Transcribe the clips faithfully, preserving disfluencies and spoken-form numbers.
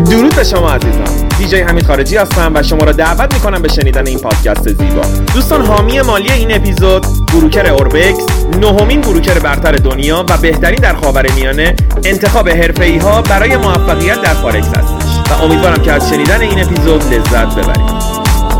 درود به شما عزیزان. دیجی حمید خارجی هستم و شما را دعوت میکنم به شنیدن این پادکست زیبا. دوستان، حامی مالی این اپیزود بروکر اوربکس، نهمین بروکر برتر دنیا و بهترین در خاورمیانه، انتخاب حرفه‌ای ها برای موفقیت در فارکس هستش و امیدوارم که از شنیدن این اپیزود لذت ببرید.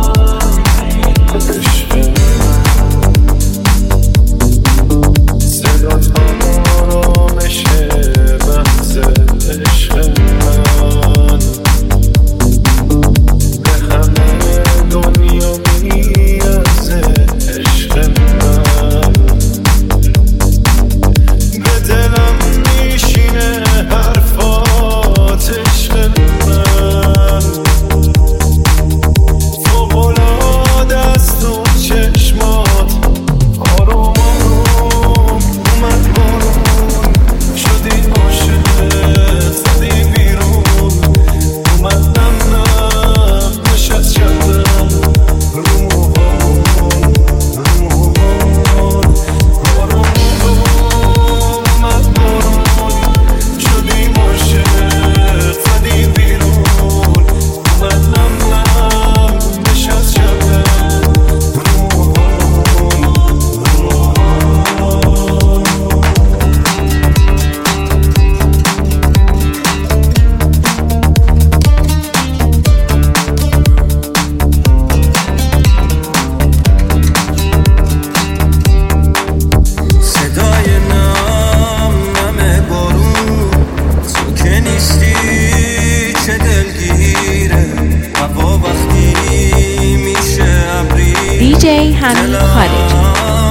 دیجی حمید خارجی.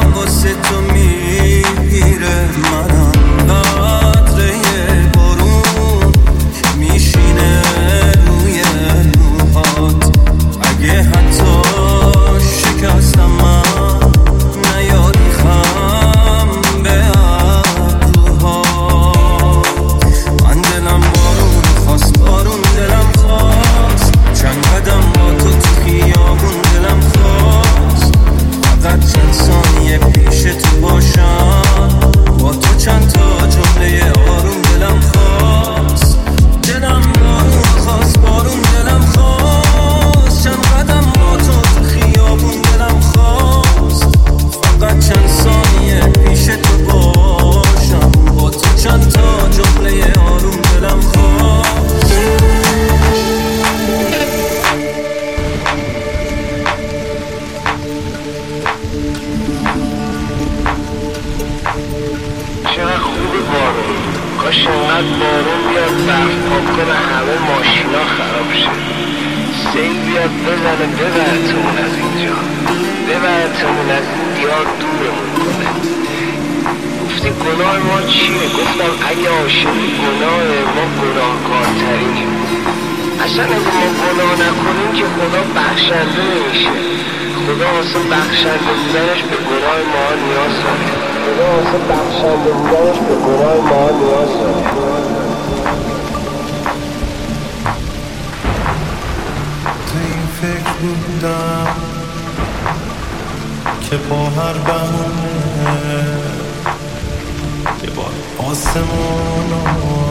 که با هر بهونه که با آسمون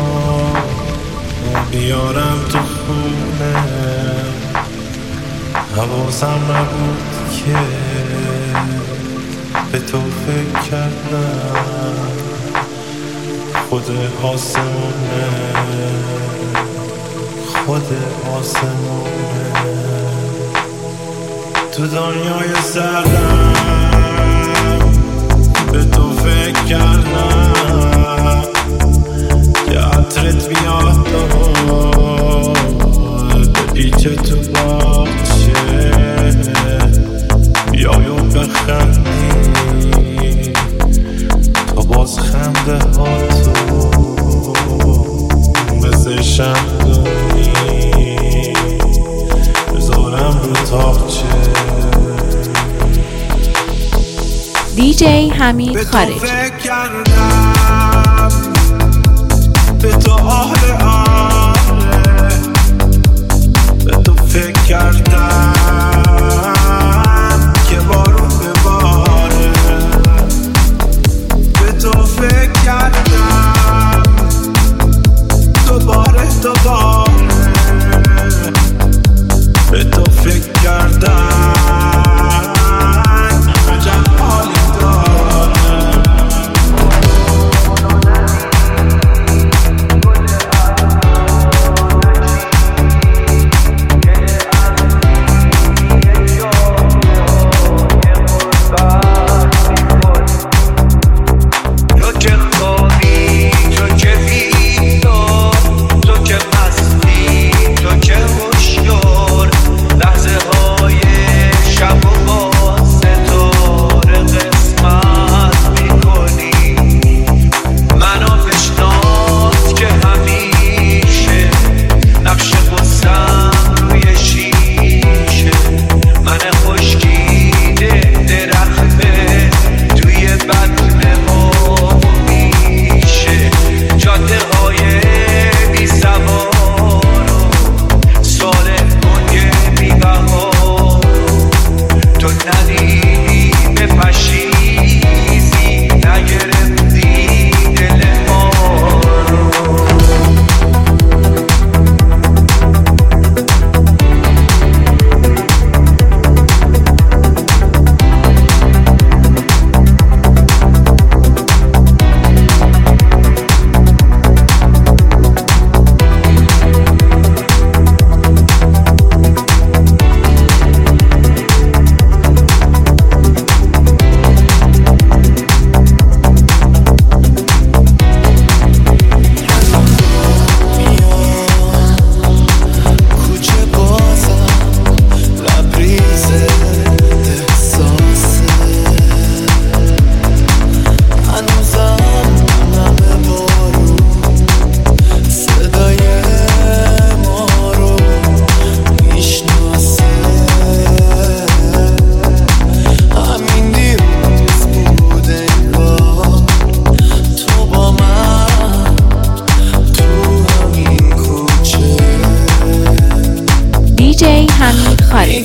بیارم تو خونه، حواسم نبود که به تو فکر کردم. خود آسمونه خود آسمونه تو دنیای سردم به تو فکر کردم که عطرت بیاد به پیچه تو باشه، بیای و بخندی تا باز خنده ها تو مثل شمدونی بذارم رو تاقچه. دیجی حمید خارجی. به تو فکر کردم، به تو آهله آهله، به تو فکر کردم که بارون بباره، به تو فکر کردم دوباره دوباره دیجی حمید خارجی.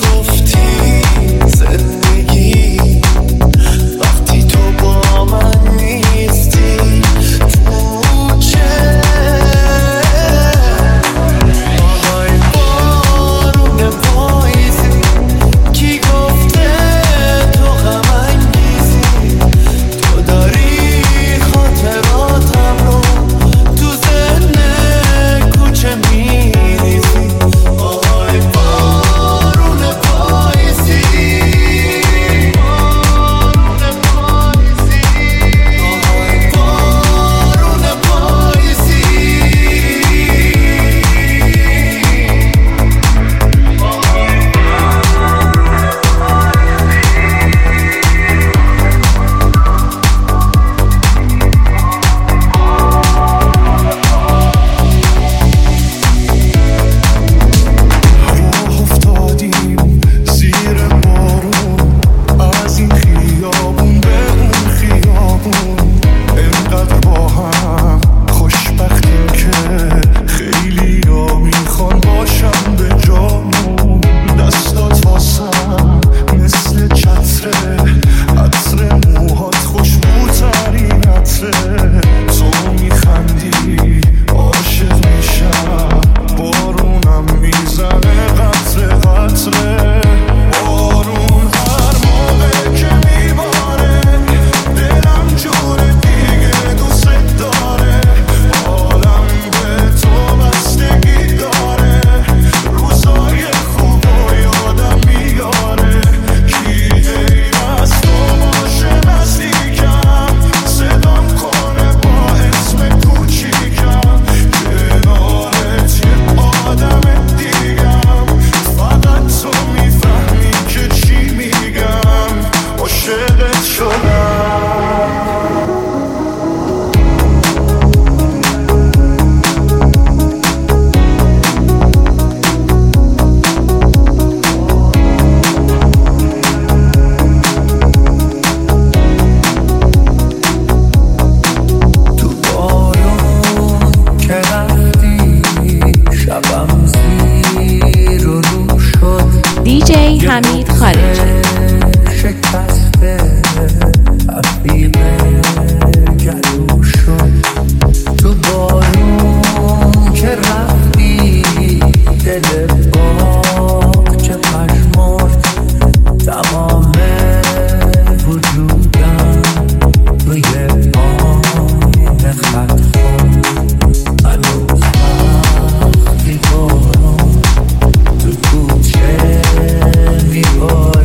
دیجی حمید خارجی. شکسته عقیب گلو شد تو بارون که رفتی دل باغ چه پشمرد تمام وجودم روی پایین خط خود هنوز وقتی بارون تو کوچه میبارد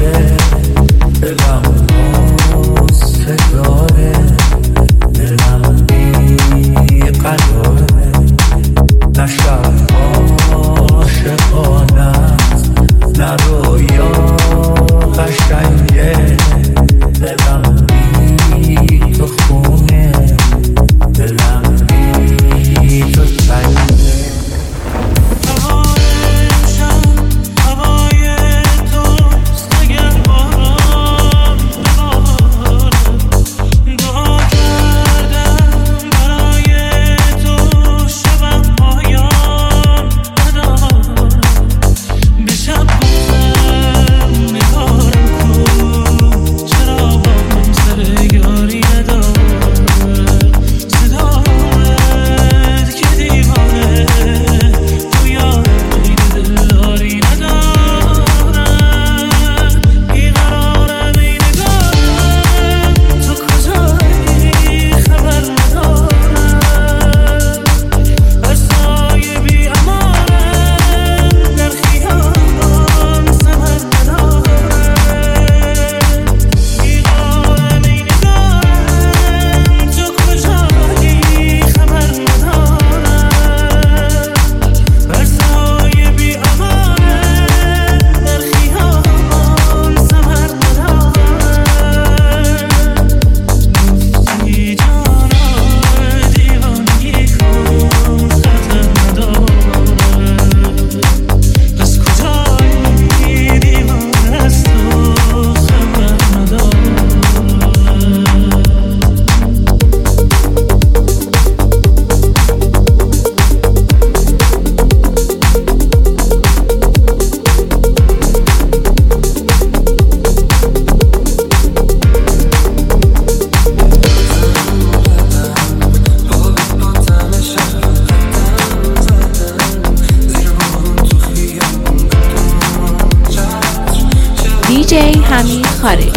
حمید خارجی.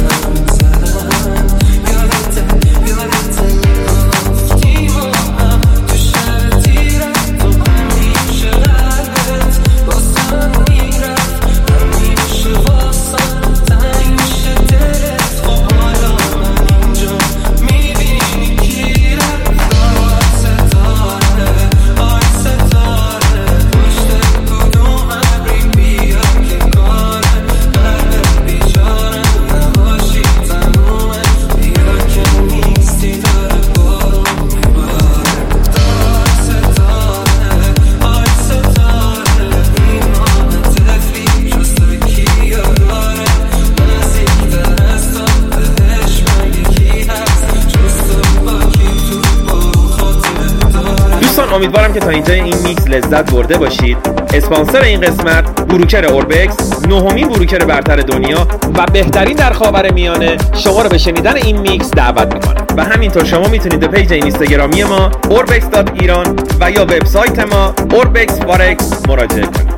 امیدوارم که تا اینجا این میکس لذت برده باشید. اسپانسر این قسمت بروکر اوربکس، نهمین بروکر برتر دنیا و بهترین در خاورمیانه، شما رو به شنیدن این میکس دعوت میکنم. و همینطور شما میتونید به پیج اینستاگرامی ما اوربکس دات ایران و یا وبسایت ما اوربکس فارکس مراجعه کنید.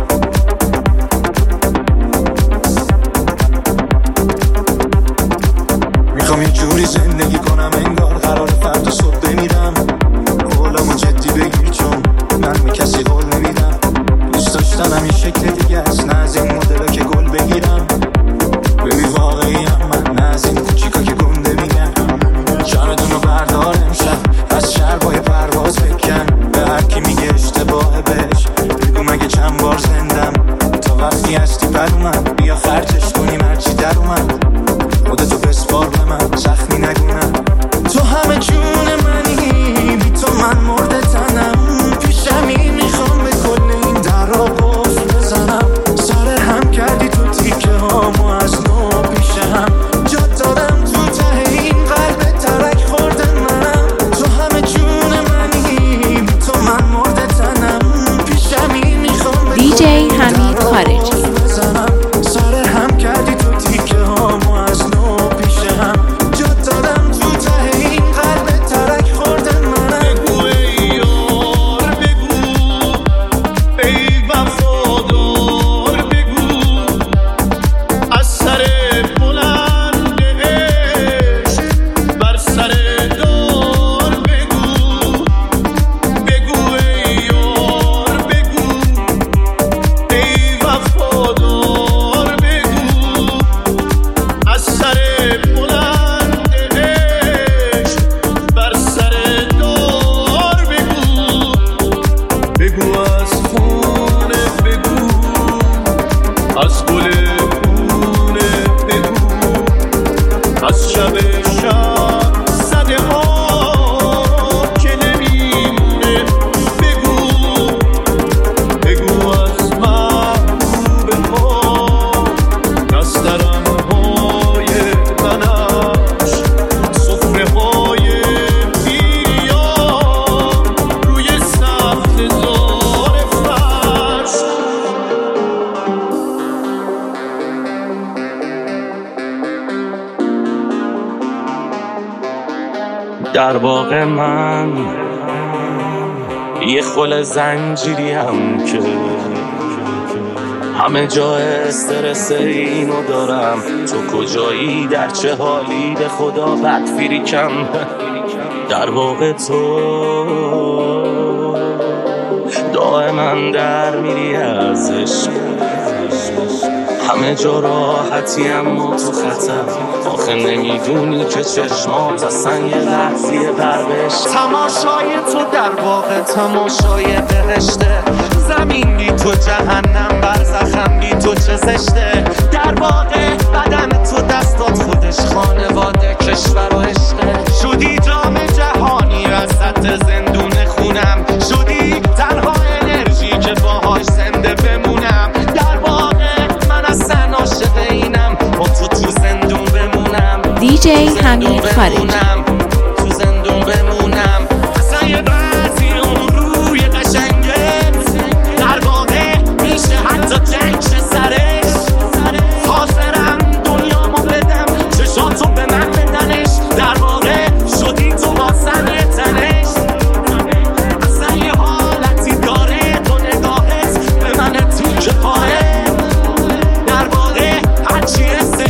میخوام اینجوری زندگی کنم انگار قرار فردا صبح بمیرم. قولمو جدی بگیر چون من به کسی قول نمیدم. دوست داشتم همین شکل دیگه است، نه از این مدلا که گل بگیرم. ببین واقعی هم من، نه از این کوچیکا که گنده میگن. جانتونو بردار امشب از شربای پرواز بکن. به هر کی میگه اشتباهه بهش بگو مگه چند بار زندم. تا وقتی هستی بر اومد بیا خرجش کنیم هرچی در اومد. خودتو بسپار به من، زخمی نگونم. تو همه جون منی، بی تو من مرده تنم. پیشمی میخوام به کل این در را قفل بزنم. سر هم کردی تو تیکه هامو از نو پیش هم. جا دادم تو ته این قلب ترک خورده منم. تو همه جون منی، بی تو من مرده تنم. پیشمی میخوام به دی جی حمید خارجی. سر هم کردی تو تیکه هامو از نو پیش هم. جا دادم تو ته این قلب ترک خورده منم. بگو ای یار بگو، ای وفادار بگو. از سر بلند عشق بر سر دار بگو. بگو ای یار بگو، ای وفادار بگو. از سر بلند عشق بر سر دار بگو. بگو از خونه بگو، از گل خونه بگو. از شب شب صده ها که نمیمونه بگو. بگو از محبوب ها، نسترم های بنفش. صفره های پیریان روی سخت زار فرش. در واقع من یه خل زنجیریم که همه جا استرس اینو دارم. تو کجایی، در چه حالی، به خدا بد فریکم. در واقع تو دائما در میری از عشق. همه جا راحتی اما تو خطر. آخه نمیدونی که چشمات اصلا یه لحظی بربش. تماشای تو در واقع تماشای بهشته. زمین بی تو جهنم، برزخم بی تو چه زشته. در واقع بدن تو دستات خودش خانواده کشور و عشقه. شدی جام جهانی وسط زندون خونم. شدی تنها انرژی که باهاش زنده بمونم. در واقع من اصلا عاشق اینم، با تو تو زندون بمونم. دی جی حمید خارجی. تو زندون بمونم. اصلا یه بعضی اون روی قشنگت در واقع میشه حتی جنگ شه سرش. حاضرم دنیامو بدم چشاتو به من بدنش. در واقع شدی تو واسن تنش. اصلا یه حالتی داره تو نگاهت به من تو که پاره. در واقع هرچی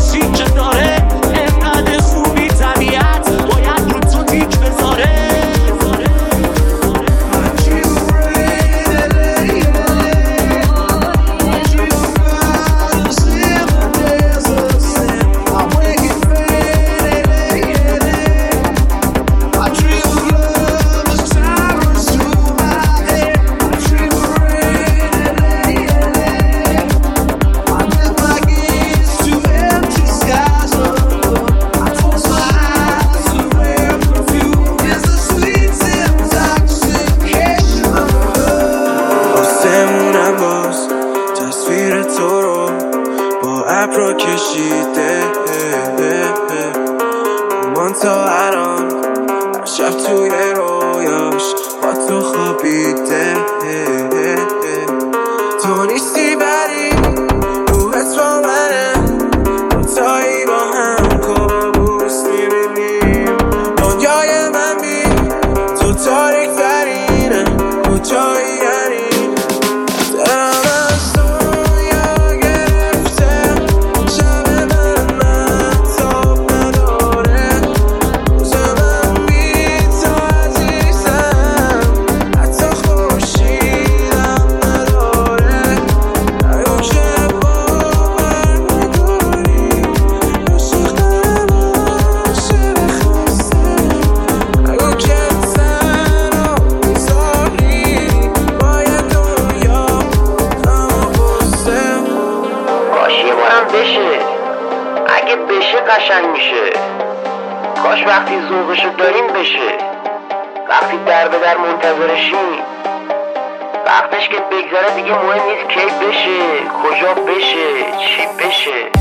کجایی یعنی دلم از دنیا گرفته شب من مهتاب نداره روز من بی تو عزیزم حتی خورشیدم نداره اگه که باور نداری عاشق دلم عاشق خسته اگه که تنها میذاری باید دنیا اما بسته کاش یه بارم بشه. اگه بشه قشنگ میشه. کاش وقتی ذوقشو داریم بشه. وقتی در به در منتظرشیم وقتش که بگذره دیگه مهم نیست کی بشه، کجا بشه، چی بشه.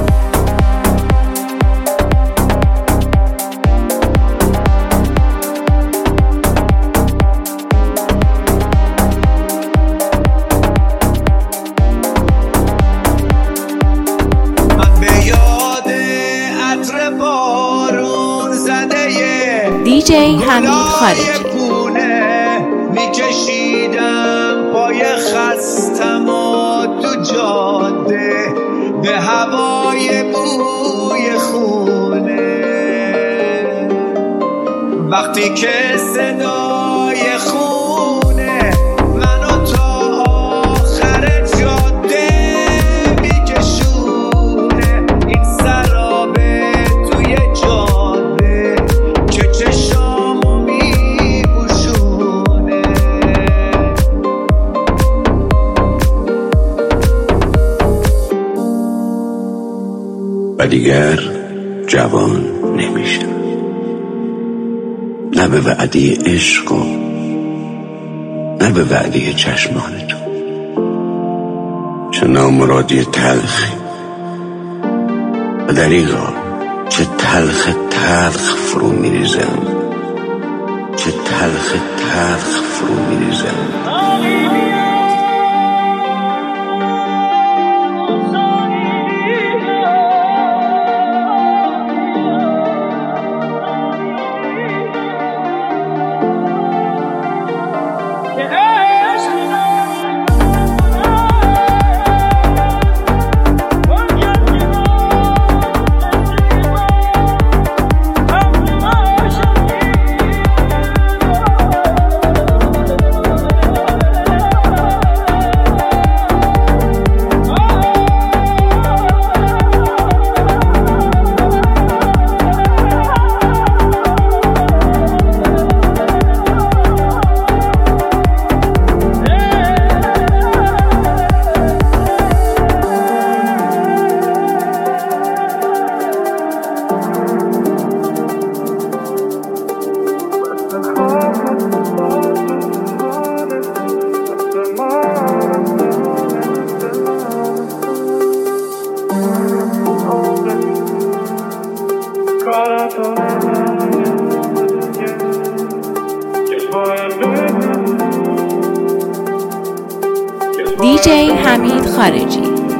من به یاد عطر بارون زده یه دی جی حمید خارجی. پونه میکشیدم پای خستم و تو جاده به هوای بوی خونه وقتی که صدای خونه منو تا آخر جاده میکشونه این سرابه توی جاده که چشامو میپوشونه و دیگر جوان نمیشه، نه به وعده عشق و نه به وعده چشمان تو. چه نامرادی تلخی و دریغا چه تلخ تلخ فرو میریزم، چه تلخ تلخ فرو میریزم. دی جی حمید خارجی.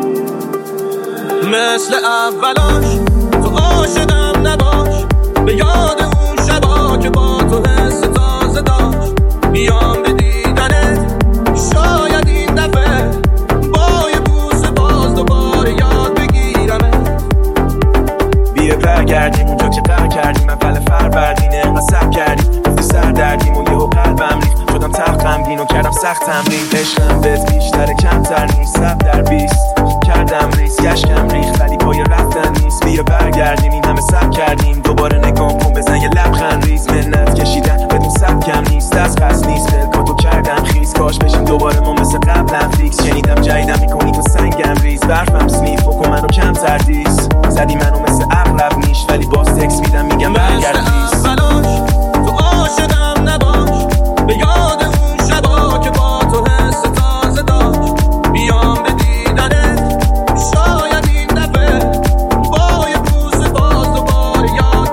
مثل اولاش تو عاشقم نباش، به یاد اون شبا که با تو حس تازه داشت. بیام به دیدنت شاید این دفعه با یه بوسه باز دوباره یاد بگیرمت. بیا برگردیم اونجا که قرار کردیم، اول فروردین قسم کردیم گفتی سر دردیم و یهو قلبم ریخت، شدم تلخ غمگین و کردم سخت تمرین. عشقم بهت بیشتره کمتر نیست، صد در بیست کردم ریس گشکم ریخت ولی پای رفتن نیست. بیا برگردیم این همه سب کردیم دوباره نگام کن بزن یه لبخند ریز. منت کشیدن بدون سبکم نیست، از قصد نیست فلکاتو کردم خیز. کاش بشیم دوباره ما مثل قبلم فیکس. شنیدم جایدم میکنی تو سنگم ریز، برفم سنیف بکن منو کمتر دیس. زدی منو مثل اغلب نیش ولی باز تکس میدم میگم برگرد پیس. تو عاشقم نباش، به یاد اون شبا که با تو حس تازه داشت. بیام به دیدنت شاید این دفعه با یه بوسه باز دوباره یاد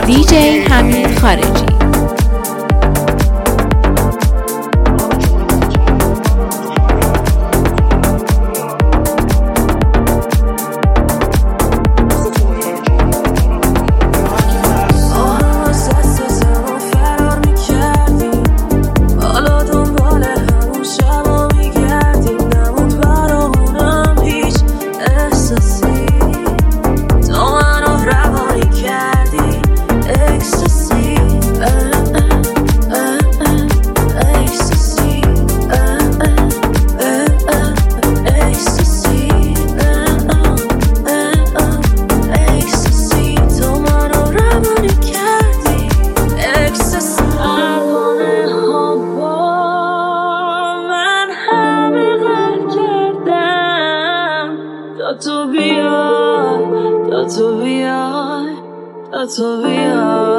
دیجی حمید خارجی. تو بیای تا تو بیای تا تو بیای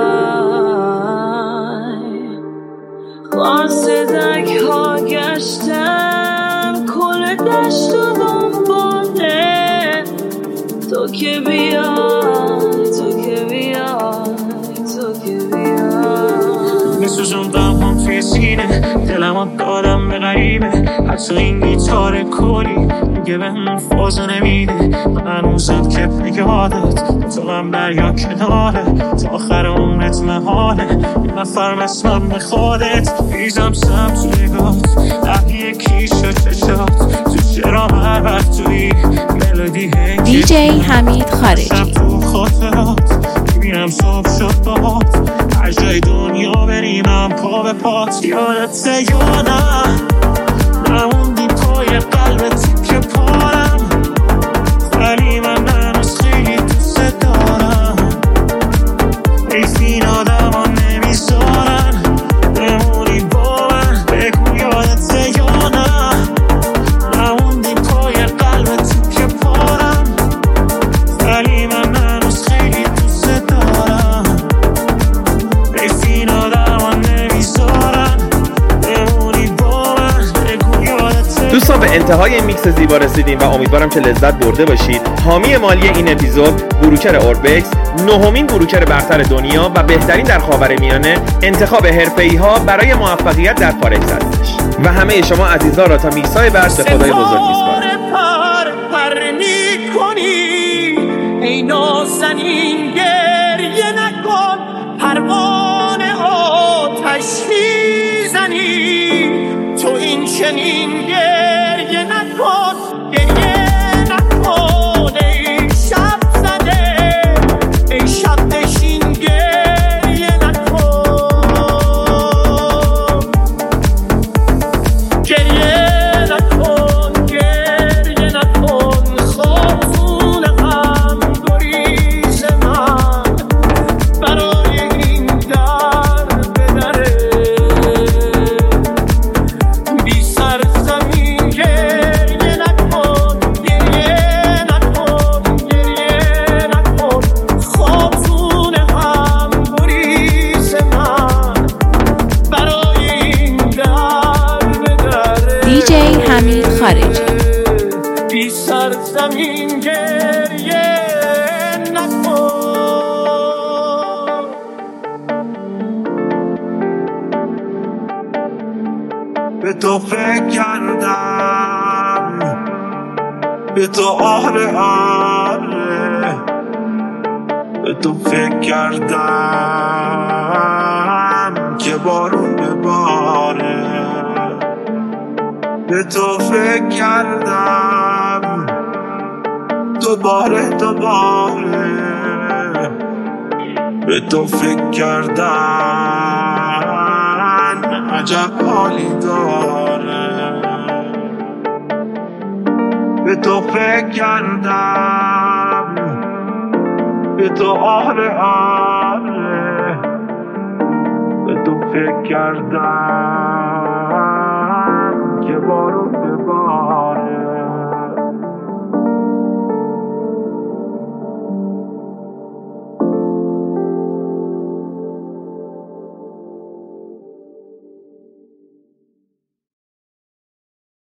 قاصدک ها گشتم کل دشت و دنباله تو که بیای تو که بیای تو که بیای میسوزوندم هم توی سینه دلم دادم به غریبه حتی این گیتار کلی میگه به همون فازو نمیده من هنوزم که بگه عادت تو هم دریا کناره تا آخر عمرت محاله یه نفر مثلم به خودت ریزم سم تو نگات دهی کیش و چشات تو چرا هر وقت توی ملودی دیجی حمید خارجی. شب تو خاطرات میبینم صبح شد باهات هر جای دنیا بریمم پا به پات یادت یا نه نموندی پای قلبت که پارم ولی من هنوز خیلی دوست دارم این آدم ها نمیذارن بمونی با من بگو یادت یا نه نموندی پای قلبت که پارم ولی من هنوز خیلی دوست دارم این آدم ها نمیذارن بمونی با من بگو یادت. دوستان به انتهای میکس زیبا رسیدیم و امیدوارم که لذت برده باشید. حامی مالی این اپیزود بروکر اوربکس، نهمین بروکر برتر دنیا و بهترین در خاورمیانه، انتخاب حرفه‌ای ها برای موفقیت در فارکس هستش. و همه شما عزیزان را تا میکس های بعد به خدای بزرگ میسپارم. پر پر میکنی ای نازنین گریه نکن پروانه آتش میزنی تو این چنین گریه نکن گریه نکن ای شب زده ای شب نشین گریه نکن گریه نکن گریه نکن خاتون غم گریز من برای این در بدره بی سر زمین گریه نکن گریه نکن گریه نکن خاتون غم گریز من برای این در بدره دیجی حمید خارجی. بی سر زمین گریه نکن. به تو فکر کردم به تو آره آره به تو فکر کردم که بارون بباره به تو فکر کردم دوباره دوباره به تو فکر کردم عجب حالی داره به تو فکر کردم به تو آره آره به تو فکر کردم که بارون